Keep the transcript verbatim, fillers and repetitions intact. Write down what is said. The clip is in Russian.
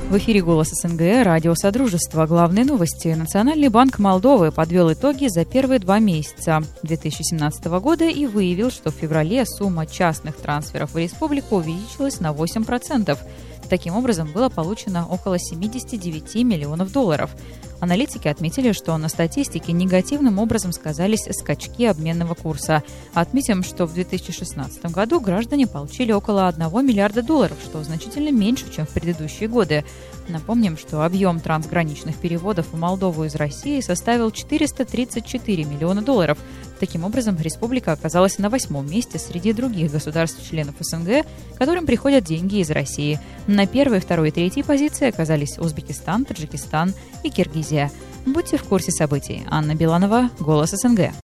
В эфире «Голос СНГ», радио «Содружество». Главные новости. Национальный банк Молдовы подвел итоги за первые два месяца две тысячи семнадцатого года и выявил, что в феврале сумма частных трансферов в республику увеличилась на восемь процентов. Таким образом, было получено около семьдесят девять миллионов долларов. Аналитики отметили, что на статистике негативным образом сказались скачки обменного курса. Отметим, что в две тысячи шестнадцатом году граждане получили около одного миллиарда долларов, что значительно меньше, чем в предыдущие годы. Напомним, что объем трансграничных переводов в Молдову из России составил четыреста тридцать четыре миллиона долларов. Таким образом, республика оказалась на восьмом месте среди других государств-членов СНГ, которым приходят деньги из России. На первой, второй и третьей позиции оказались Узбекистан, Таджикистан и Киргизия. Будьте в курсе событий. Анна Биланова, «Голос СНГ».